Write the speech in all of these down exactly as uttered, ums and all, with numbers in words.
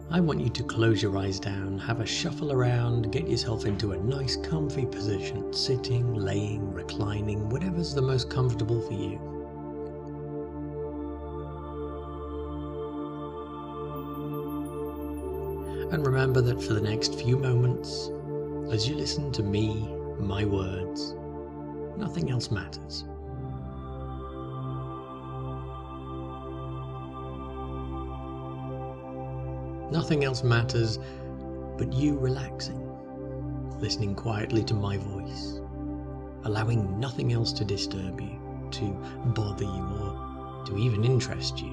I want you to close your eyes down, have a shuffle around, get yourself into a nice comfy position, sitting, laying, reclining, whatever's the most comfortable for you. And remember that for the next few moments, as you listen to me, my words, nothing else matters. Nothing else matters but you relaxing, listening quietly to my voice, allowing nothing else to disturb you, to bother you, or to even interest you.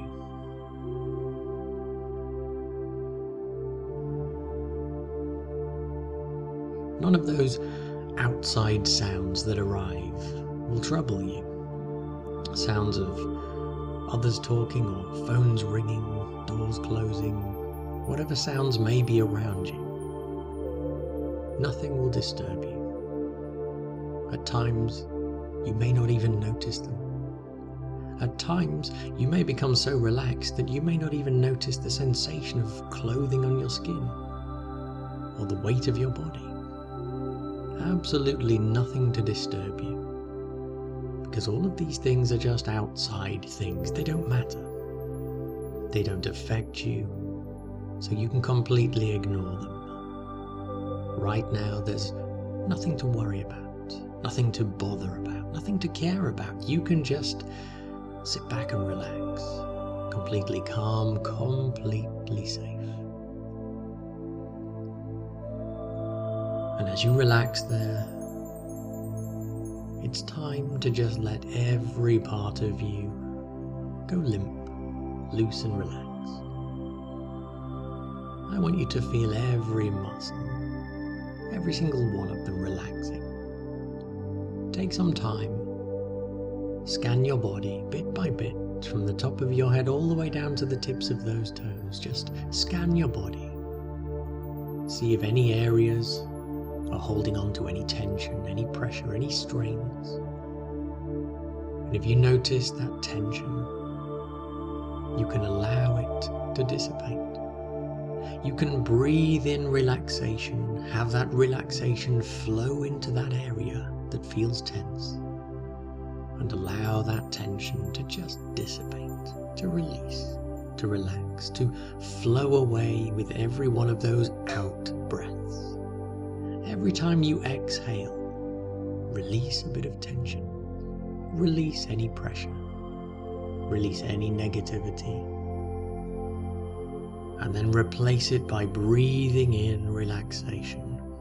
None of those outside sounds that arrive will trouble you. Sounds of others talking or phones ringing, doors closing, whatever sounds may be around you. Nothing will disturb you. At times, you may not even notice them. At times, you may become so relaxed that you may not even notice the sensation of clothing on your skin or the weight of your body. Absolutely nothing to disturb you, because all of these things are just outside things. They don't matter. They don't affect you, so you can completely ignore them. Right now, there's nothing to worry about, nothing to bother about, nothing to care about. You can just sit back and relax, completely calm, completely safe. And as you relax there, it's time to just let every part of you go limp, loose and relax. I want you to feel every muscle, every single one of them relaxing. Take some time, scan your body bit by bit, from the top of your head all the way down to the tips of those toes. Just scan your body. See if any areas are holding on to any tension, any pressure, any strains. And if you notice that tension, you can allow it to dissipate. You can breathe in relaxation, have that relaxation flow into that area that feels tense, and allow that tension to just dissipate, to release, to relax, to flow away with every one of those out breaths. Every time you exhale, release a bit of tension, release any pressure, release any negativity, and then replace it by breathing in relaxation.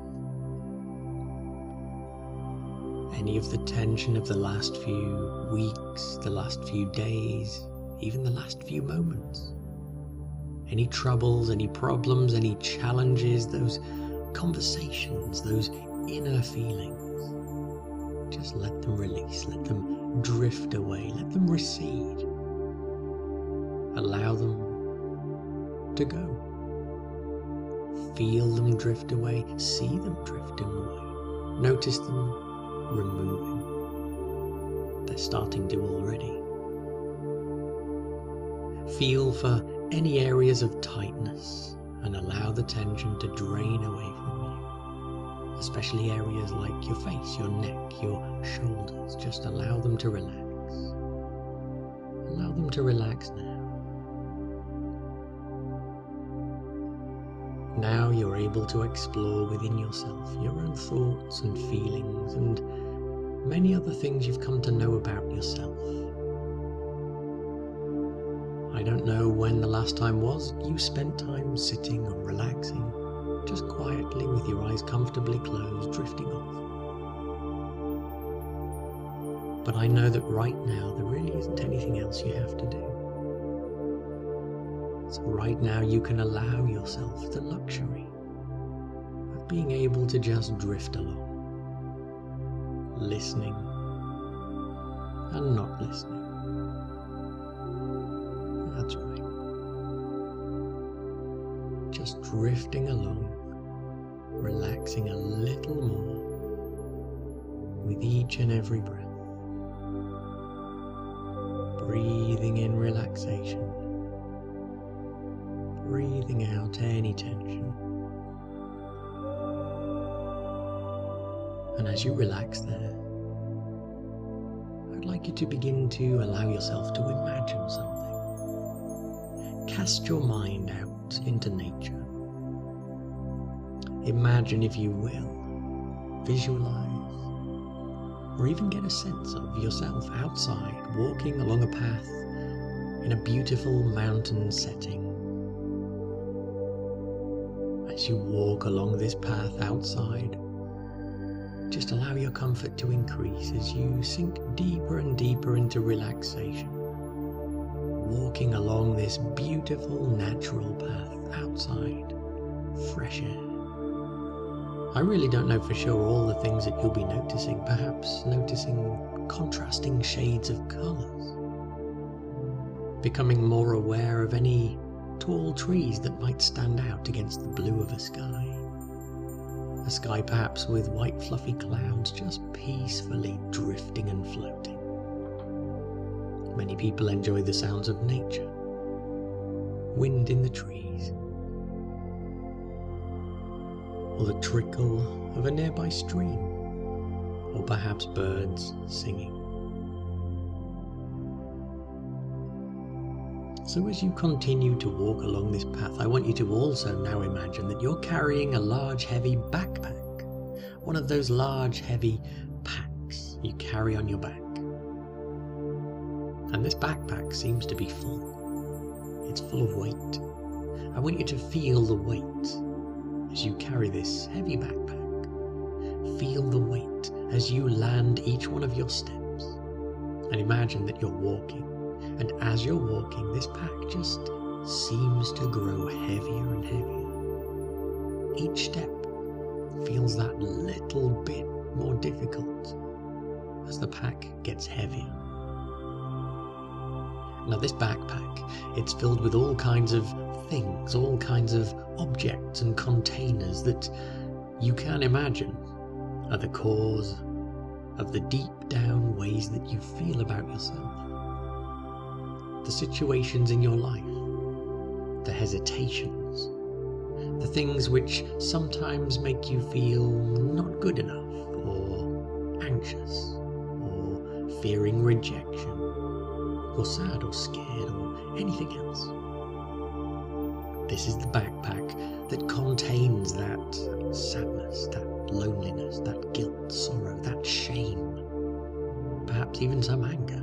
Any of the tension of the last few weeks, the last few days, even the last few moments. Any troubles, any problems, any challenges, those conversations, those inner feelings. Just let them release, let them drift away, let them recede. Allow them to go. Feel them drift away, see them drifting away. Notice them removing. They're starting to already. Feel for any areas of tightness and allow the tension to drain away from you, especially areas like your face, your neck, your shoulders. Just allow them to relax. Allow them to relax now. Now you're able to explore within yourself your own thoughts and feelings and many other things you've come to know about yourself. I don't know when the last time was you spent time sitting or relaxing, just quietly with your eyes comfortably closed, drifting off. But I know that right now there really isn't anything else you have to do. So right now you can allow yourself the luxury of being able to just drift along, listening and not listening. That's right. Just drifting along, relaxing a little more with each and every breath. Breathing in relaxation, breathing out any tension. And as you relax there, I'd like you to begin to allow yourself to imagine something. Cast your mind out into nature. Imagine, if you will, visualize, or even get a sense of yourself outside, walking along a path in a beautiful mountain setting. As you walk along this path outside, just allow your comfort to increase as you sink deeper and deeper into relaxation, walking along this beautiful natural path outside, fresh air. I really don't know for sure all the things that you'll be noticing, perhaps noticing contrasting shades of colours, becoming more aware of any tall trees that might stand out against the blue of a sky. A sky perhaps with white fluffy clouds just peacefully drifting and floating. Many people enjoy the sounds of nature, wind in the trees, or the trickle of a nearby stream, or perhaps birds singing. So as you continue to walk along this path, I want you to also now imagine that you're carrying a large heavy backpack, one of those large heavy packs you carry on your back. And this backpack seems to be full. It's full of weight. I want you to feel the weight as you carry this heavy backpack. Feel the weight as you land each one of your steps. And imagine that you're walking. And as you're walking, this pack just seems to grow heavier and heavier. Each step feels that little bit more difficult as the pack gets heavier. Now this backpack, it's filled with all kinds of things, all kinds of objects and containers that you can imagine are the cause of the deep down ways that you feel about yourself. The situations in your life, the hesitations, the things which sometimes make you feel not good enough, or anxious, or fearing rejection, or sad or scared, or anything else. This is the backpack that contains that sadness, that loneliness, that guilt, sorrow, that shame, perhaps even some anger.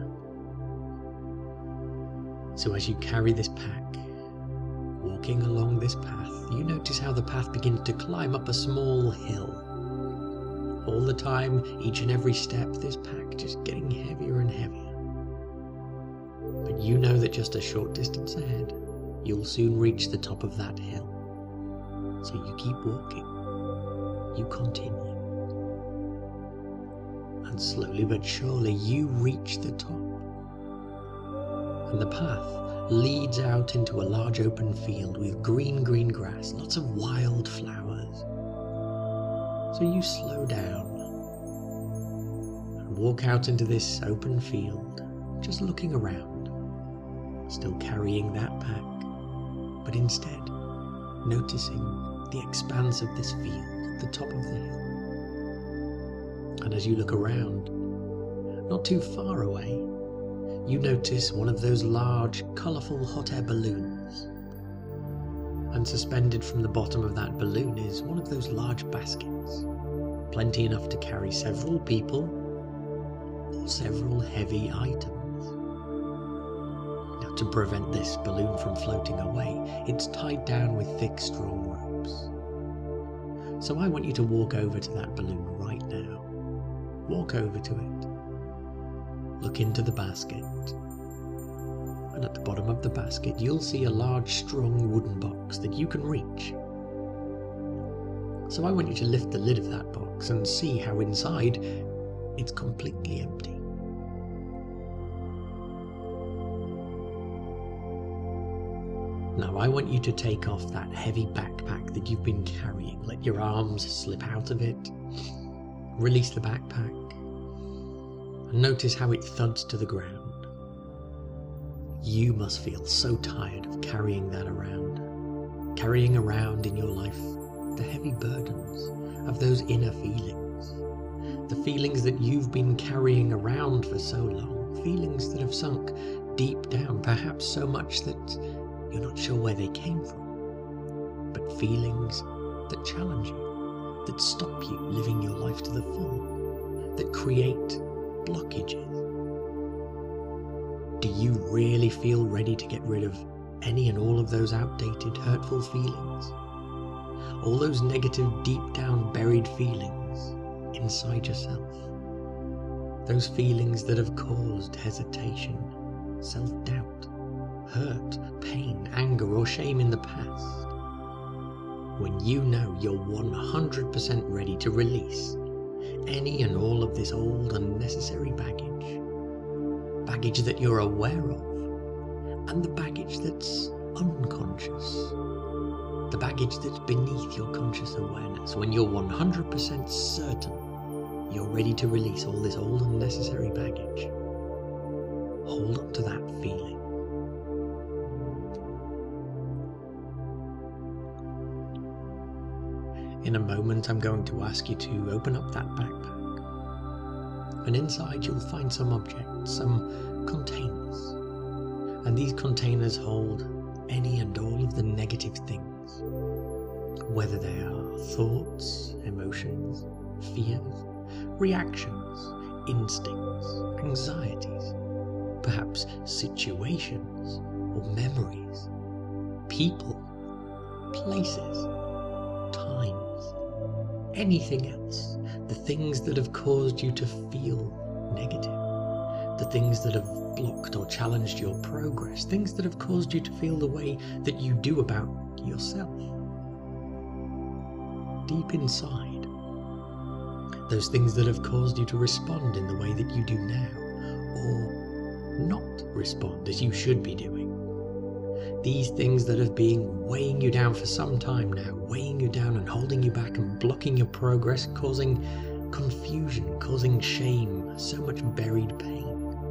So as you carry this pack, walking along this path, you notice how the path begins to climb up a small hill. All the time, each and every step, this pack just getting heavier and heavier. But you know that just a short distance ahead, you'll soon reach the top of that hill. So you keep walking, you continue. And slowly but surely you reach the top. And the path leads out into a large open field with green, green grass, lots of wild flowers. So you slow down and walk out into this open field, just looking around, still carrying that pack, but instead noticing the expanse of this field at the top of the hill. And as you look around, not too far away, you notice one of those large, colourful hot air balloons. And suspended from the bottom of that balloon is one of those large baskets, plenty enough to carry several people or several heavy items. Now, to prevent this balloon from floating away, it's tied down with thick, strong ropes. So I want you to walk over to that balloon right now. Walk over to it. Look into the basket, and at the bottom of the basket you'll see a large strong wooden box that you can reach. So I want you to lift the lid of that box and see how inside it's completely empty. Now I want you to take off that heavy backpack that you've been carrying. Let your arms slip out of it, release the backpack. Notice how it thuds to the ground. You must feel so tired of carrying that around. carrying around in your life the heavy burdens of those inner feelings, the feelings that you've been carrying around for so long, feelings that have sunk deep down, perhaps so much that you're not sure where they came from, but feelings that challenge you, that stop you living your life to the full, that create blockages. Do you really feel ready to get rid of any and all of those outdated, hurtful feelings? All those negative, deep down buried feelings inside yourself? Those feelings that have caused hesitation, self-doubt, hurt, pain, anger, or shame in the past? When you know you're one hundred percent ready to release any and all of this old, unnecessary baggage, baggage that you're aware of, and the baggage that's unconscious, the baggage that's beneath your conscious awareness, when you're one hundred percent certain you're ready to release all this old, unnecessary baggage, hold on to that feeling. In a moment, I'm going to ask you to open up that backpack, and inside you'll find some objects, some containers, and these containers hold any and all of the negative things, whether they are thoughts, emotions, fears, reactions, instincts, anxieties, perhaps situations or memories, people, places, times, anything else, the things that have caused you to feel negative, the things that have blocked or challenged your progress, things that have caused you to feel the way that you do about yourself. Deep inside, those things that have caused you to respond in the way that you do now, or not respond as you should be doing. These things that have been weighing you down for some time now, weighing you down and holding you back and blocking your progress, causing confusion, causing shame, so much buried pain.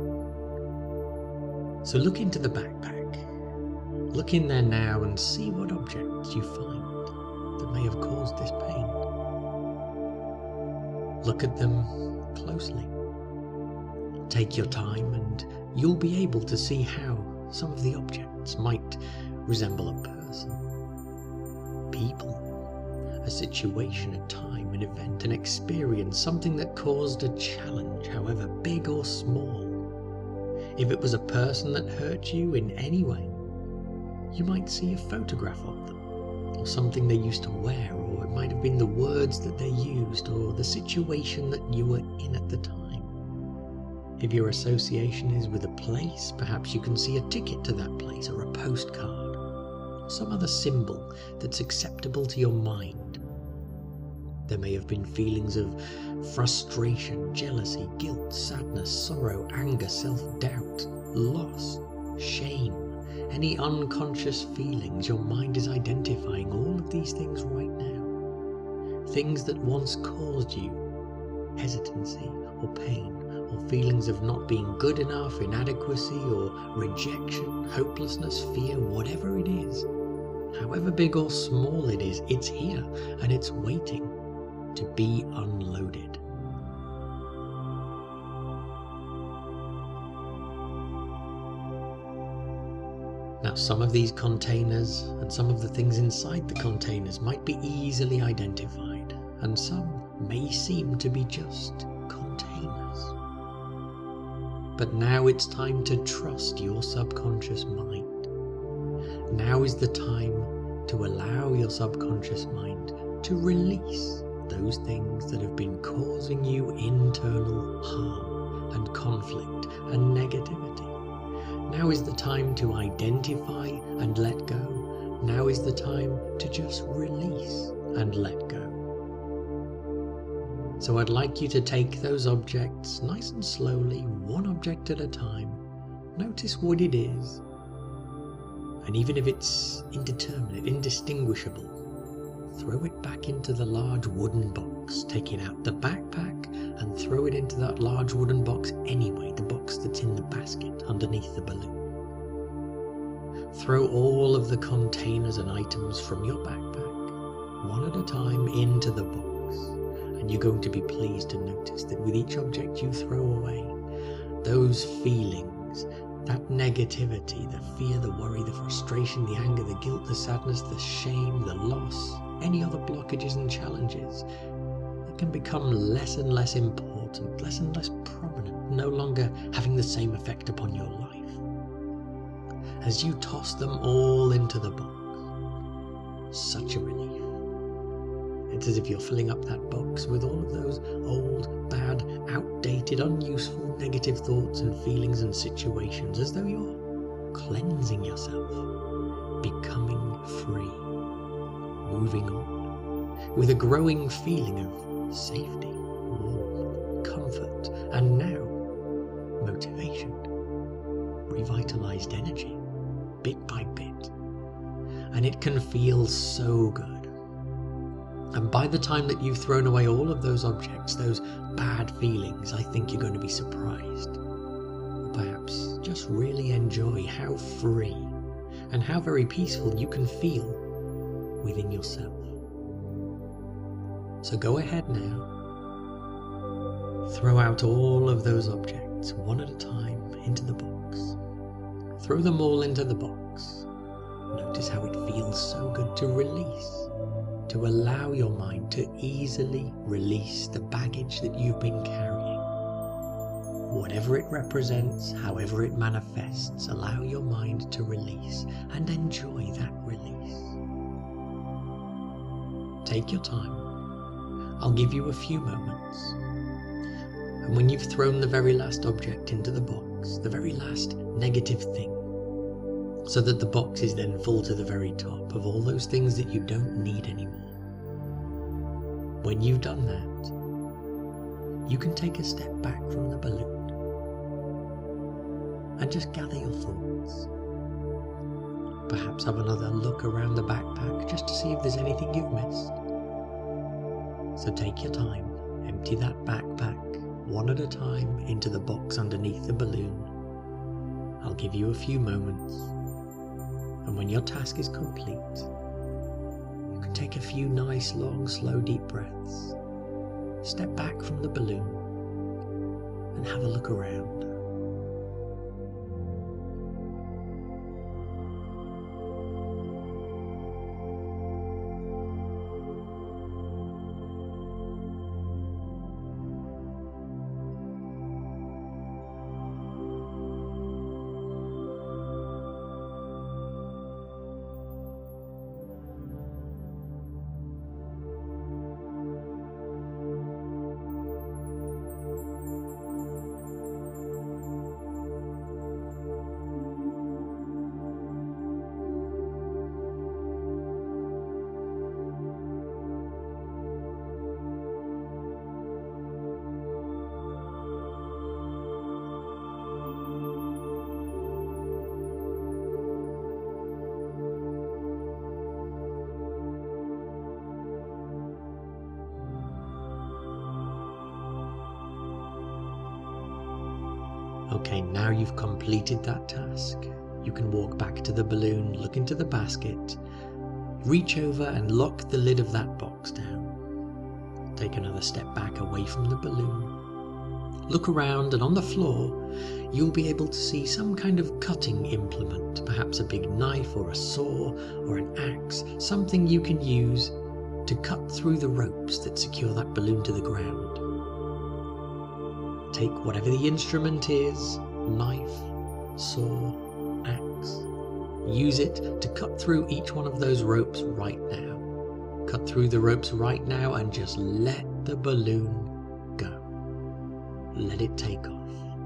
So look into the backpack, look in there now and see what objects you find that may have caused this pain. Look at them closely. Take your time and you'll be able to see how some of the objects might resemble a person, people, a situation, a time, an event, an experience, something that caused a challenge, however big or small. If it was a person that hurt you in any way, you might see a photograph of them, or something they used to wear, or it might have been the words that they used, or the situation that you were in at the time. If your association is with a place, perhaps you can see a ticket to that place, or a postcard, or some other symbol that's acceptable to your mind. There may have been feelings of frustration, jealousy, guilt, sadness, sorrow, anger, self-doubt, loss, shame, any unconscious feelings your mind is identifying, all of these things right now. Things that once caused you hesitancy or pain, or feelings of not being good enough, inadequacy, or rejection, hopelessness, fear, whatever it is. However big or small it is, it's here and it's waiting to be unloaded. Now, some of these containers and some of the things inside the containers might be easily identified, and some may seem to be just containers. But now it's time to trust your subconscious mind. Now is the time to allow your subconscious mind to release those things that have been causing you internal harm and conflict and negativity. Now is the time to identify and let go. Now is the time to just release and let go. So I'd like you to take those objects nice and slowly, one object at a time. Notice what it is. And even if it's indeterminate, indistinguishable, throw it back into the large wooden box. Take it out the backpack and throw it into that large wooden box anyway, the box that's in the basket underneath the balloon. throw all of the containers and items from your backpack, one at a time, into the box. And you're going to be pleased to notice that with each object you throw away, those feelings, that negativity, the fear, the worry, the frustration, the anger, the guilt, the sadness, the shame, the loss, any other blockages and challenges, it can become less and less important, less and less prominent, no longer having the same effect upon your life. As you toss them all into the box, such a relief. It's as if you're filling up that box with all of those old, bad, outdated, unuseful, negative thoughts and feelings and situations, as though you're cleansing yourself, becoming free, moving on, with a growing feeling of safety, warmth, comfort, and now motivation, revitalized energy, bit by bit. And it can feel so good. And by the time that you've thrown away all of those objects, those bad feelings, I think you're going to be surprised. Or perhaps just really enjoy how free and how very peaceful you can feel within yourself. So go ahead now. Throw out all of those objects, one at a time, into the box. Throw them all into the box. Notice how it feels so good to release. To allow your mind to easily release the baggage that you've been carrying. Whatever it represents, however it manifests, allow your mind to release and enjoy that release. Take your time. I'll give you a few moments. And when you've thrown the very last object into the box, the very last negative thing, so that the box is then full to the very top of all those things that you don't need anymore. When you've done that, you can take a step back from the balloon and just gather your thoughts. Perhaps have another look around the backpack just to see if there's anything you've missed. So take your time, empty that backpack one at a time into the box underneath the balloon. I'll give you a few moments. And when your task is complete, you can take a few nice, long, slow, deep breaths. Step back from the balloon and have a look around. Okay, now you've completed that task. You can walk back to the balloon, look into the basket, reach over and lock the lid of that box down. Take another step back away from the balloon. Look around, and on the floor, you'll be able to see some kind of cutting implement, perhaps a big knife or a saw or an axe, something you can use to cut through the ropes that secure that balloon to the ground. Take whatever the instrument is, knife, saw, axe. Use it to cut through each one of those ropes right now. Cut through the ropes right now and just let the balloon go. Let it take off.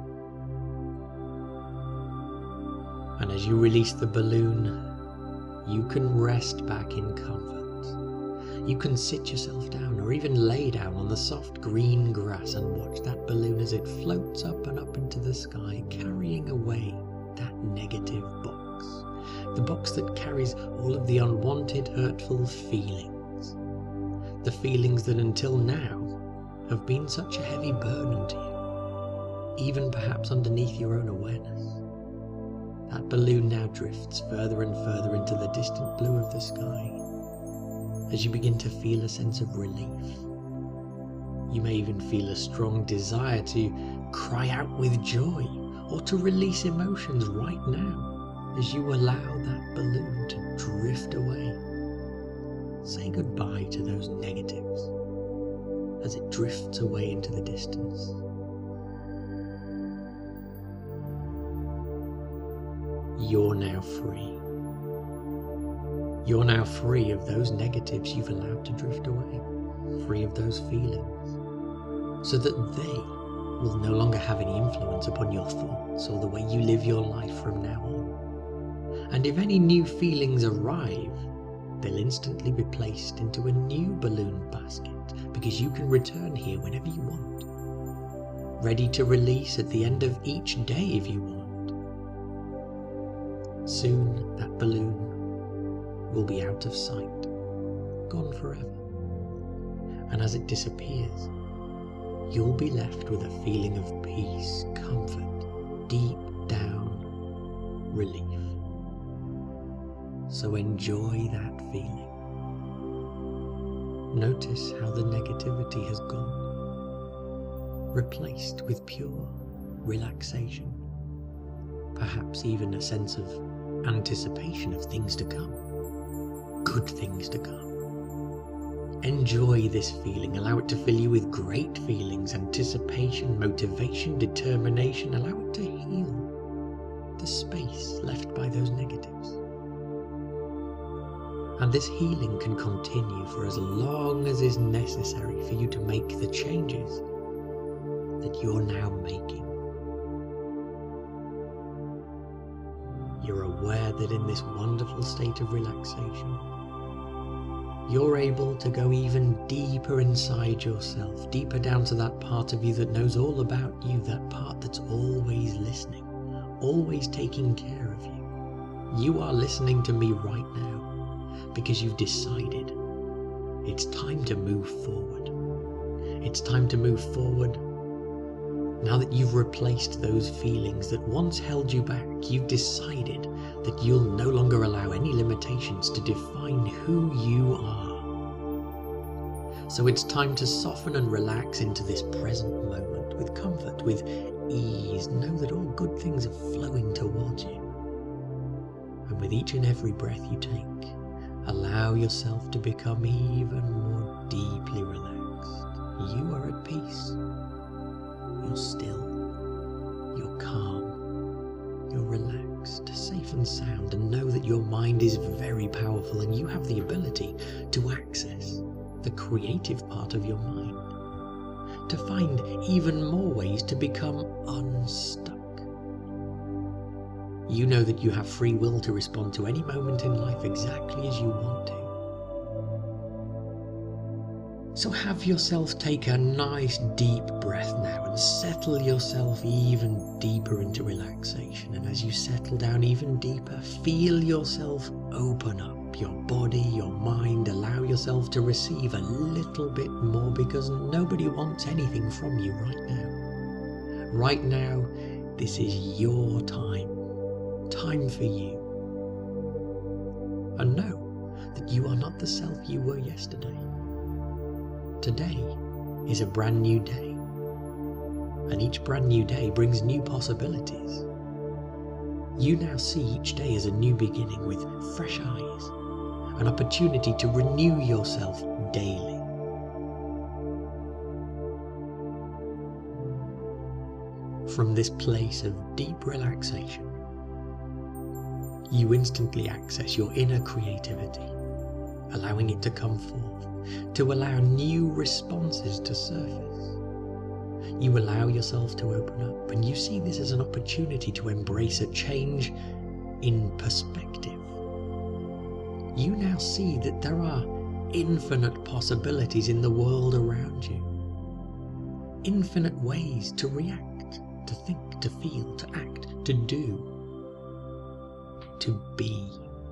And as you release the balloon, you can rest back in comfort. You can sit yourself down or even lay down on the soft green grass and watch that balloon as it floats up and up into the sky, carrying away that negative box. The box that carries all of the unwanted, hurtful feelings. The feelings that until now have been such a heavy burden to you, even perhaps underneath your own awareness. That balloon now drifts further and further into the distant blue of the sky as you begin to feel a sense of relief. You may even feel a strong desire to cry out with joy or to release emotions right now as you allow that balloon to drift away. Say goodbye to those negatives as it drifts away into the distance. You're now free. You're now free of those negatives you've allowed to drift away, free of those feelings, so that they will no longer have any influence upon your thoughts or the way you live your life from now on. And if any new feelings arrive, they'll instantly be placed into a new balloon basket, because you can return here whenever you want, ready to release at the end of each day if you want. Soon that balloon will be out of sight, gone forever. And as it disappears, you'll be left with a feeling of peace, comfort, deep down relief. So enjoy that feeling. Notice how the negativity has gone, replaced with pure relaxation, perhaps even a sense of anticipation of things to come, good things to come. Enjoy this feeling, allow it to fill you with great feelings, anticipation, motivation, determination. Allow it to heal the space left by those negatives. And this healing can continue for as long as is necessary for you to make the changes that you're now making. You're aware that in this wonderful state of relaxation, you're able to go even deeper inside yourself, deeper down to that part of you that knows all about you, that part that's always listening, always taking care of you. You are listening to me right now because you've decided it's time to move forward. It's time to move forward. Now that you've replaced those feelings that once held you back, you've decided that you'll no longer allow any limitations to define who you are. So it's time to soften and relax into this present moment with comfort, with ease. Know that all good things are flowing towards you. And with each and every breath you take, allow yourself to become even more deeply relaxed. You are at peace. You're still, you're calm, you're relaxed, safe and sound, and know that your mind is very powerful and you have the ability to access the creative part of your mind, to find even more ways to become unstuck. You know that you have free will to respond to any moment in life exactly as you want to. So have yourself take a nice deep breath now and settle yourself even deeper into relaxation. And as you settle down even deeper, feel yourself open up your body, your mind. Allow yourself to receive a little bit more, because nobody wants anything from you right now. Right now, this is your time. Time for you. And know that you are not the self you were yesterday. Today is a brand new day, and each brand new day brings new possibilities. You now see each day as a new beginning with fresh eyes, an opportunity to renew yourself daily. From this place of deep relaxation, you instantly access your inner creativity, allowing it to come forth, to allow new responses to surface. You allow yourself to open up, and you see this as an opportunity to embrace a change in perspective. You now see that there are infinite possibilities in the world around you, infinite ways to react, to think, to feel, to act, to do, to be.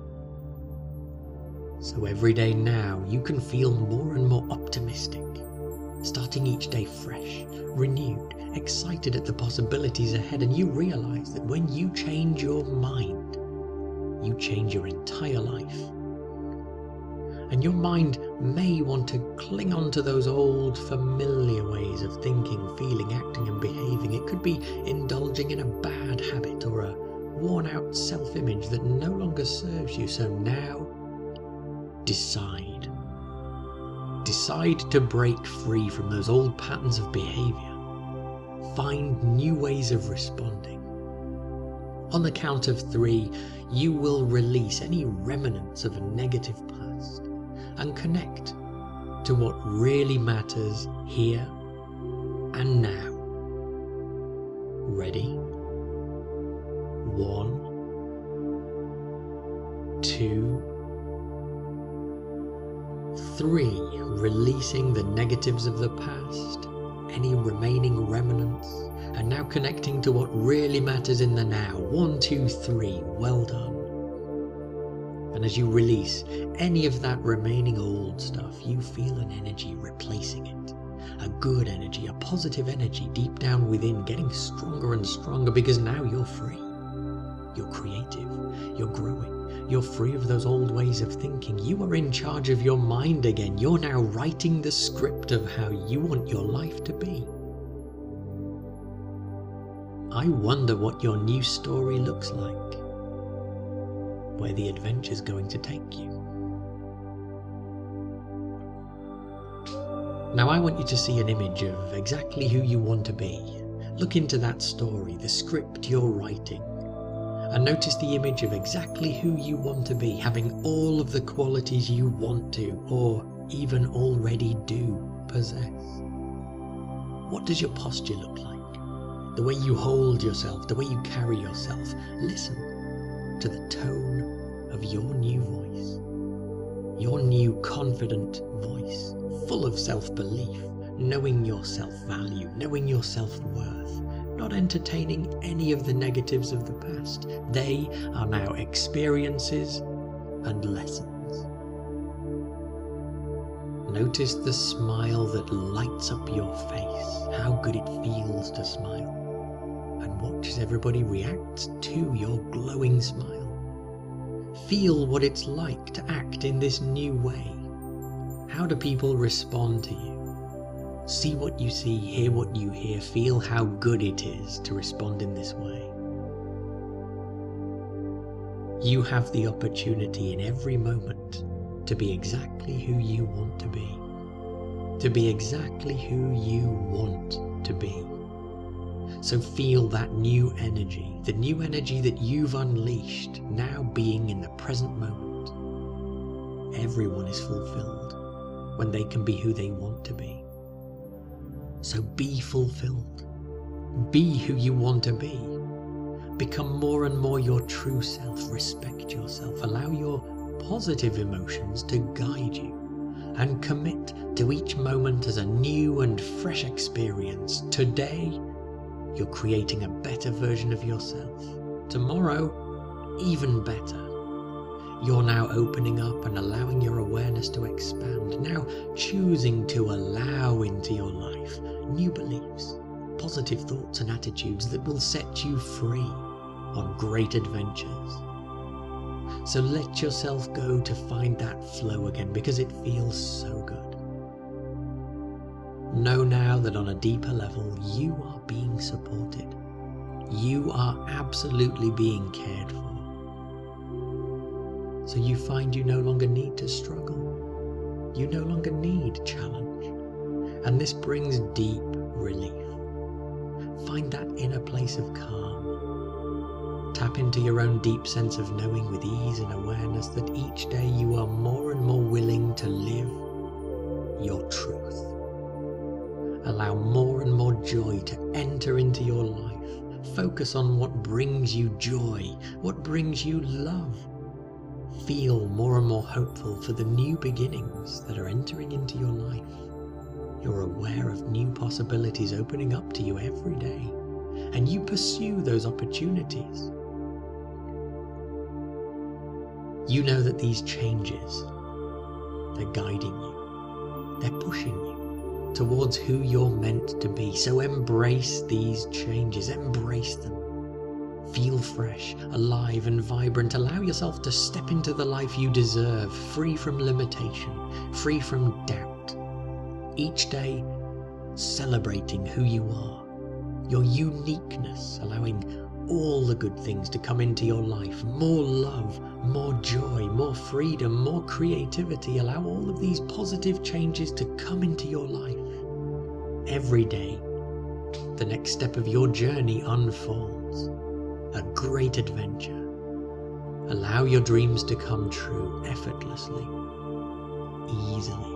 So every day now you can feel more and more optimistic, starting each day fresh, renewed, excited at the possibilities ahead, and you realize that when you change your mind, you change your entire life. And your mind may want to cling on to those old familiar ways of thinking, feeling, acting and behaving. It could be indulging in a bad habit or a worn out self-image that no longer serves you. So now, decide. Decide to break free from those old patterns of behavior. Find new ways of responding. On the count of three, you will release any remnants of a negative past and connect to what really matters here and now. Ready? One, two, three. Releasing the negatives of the past, any remaining remnants, and now connecting to what really matters in the now. One, two, three. Well done. And as you release any of that remaining old stuff, you feel an energy replacing it. A good energy, a positive energy deep down within, getting stronger and stronger, because now you're free. You're creative. You're growing. You're free of those old ways of thinking. You are in charge of your mind again. You're now writing the script of how you want your life to be. I wonder what your new story looks like, where the adventure's going to take you. Now I want you to see an image of exactly who you want to be. Look into that story, the script you're writing, and notice the image of exactly who you want to be, having all of the qualities you want to, or even already do, possess. What does your posture look like? The way you hold yourself, the way you carry yourself. Listen to the tone of your new voice. Your new confident voice, full of self-belief, knowing your self-value, knowing your self-worth, not entertaining any of the negatives of the past. They are now experiences and lessons. Notice the smile that lights up your face, how good it feels to smile. And watch as everybody reacts to your glowing smile. Feel what it's like to act in this new way. How do people respond to you? See what you see, hear what you hear, feel how good it is to respond in this way. You have the opportunity in every moment to be exactly who you want to be. To be exactly who you want to be. So feel that new energy, the new energy that you've unleashed, now being in the present moment. Everyone is fulfilled when they can be who they want to be. So be fulfilled. Be who you want to be. Become more and more your true self. Respect yourself. Allow your positive emotions to guide you. And commit to each moment as a new and fresh experience. Today, you're creating a better version of yourself. Tomorrow, even better. You're now opening up and allowing your awareness to expand. Now choosing to allow into your life new beliefs, positive thoughts and attitudes that will set you free on great adventures. So let yourself go to find that flow again, because it feels so good. Know now that on a deeper level, you are being supported. You are absolutely being cared for. So you find you no longer need to struggle. You no longer need challenge. And this brings deep relief. Find that inner place of calm. Tap into your own deep sense of knowing with ease and awareness that each day you are more and more willing to live your truth. Allow more and more joy to enter into your life. Focus on what brings you joy, what brings you love. Feel more and more hopeful for the new beginnings that are entering into your life. You're aware of new possibilities opening up to you every day, and you pursue those opportunities. You know that these changes, they're guiding you, they're pushing you, towards who you're meant to be. So embrace these changes, embrace them. Feel fresh, alive and vibrant. Allow yourself to step into the life you deserve, free from limitation, free from doubt. Each day, celebrating who you are, your uniqueness, allowing all the good things to come into your life. More love, more joy, more freedom, more creativity. Allow all of these positive changes to come into your life. Every day, the next step of your journey unfolds. A great adventure. Allow your dreams to come true effortlessly, easily.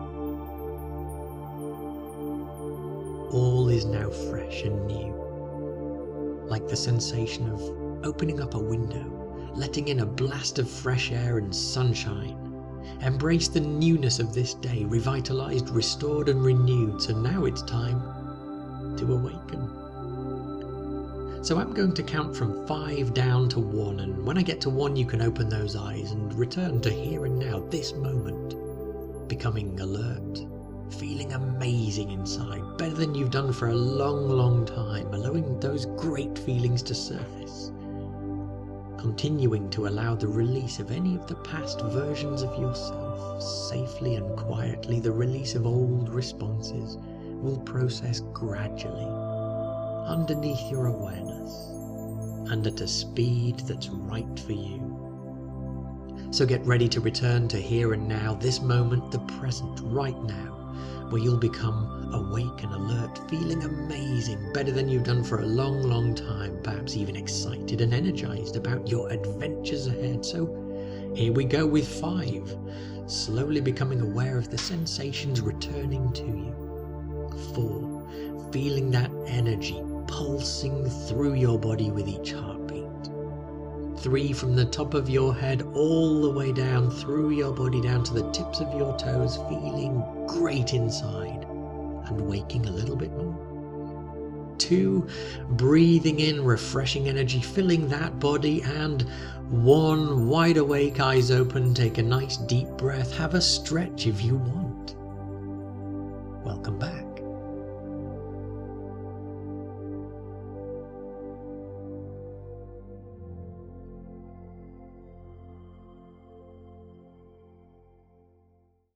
All is now fresh and new, like the sensation of opening up a window, letting in a blast of fresh air and sunshine. Embrace the newness of this day, revitalized, restored and renewed. So now it's time to awaken. So I'm going to count from five down to one, and when I get to one you can open those eyes and return to here and now, this moment, becoming alert, feeling amazing inside, better than you've done for a long, long time, allowing those great feelings to surface. Continuing to allow the release of any of the past versions of yourself, safely and quietly. The release of old responses will process gradually, underneath your awareness, and at a speed that's right for you. So get ready to return to here and now, this moment, the present, right now, where you'll become awake and alert, feeling amazing, better than you've done for a long, long time, perhaps even excited and energized about your adventures ahead. So here we go with five, slowly becoming aware of the sensations returning to you. Four, feeling that energy pulsing through your body with each heartbeat. Three, from the top of your head all the way down through your body, down to the tips of your toes, feeling great inside and waking a little bit more. Two, breathing in refreshing energy, filling that body. And one, wide awake, eyes open, take a nice deep breath, have a stretch if you want. Welcome back.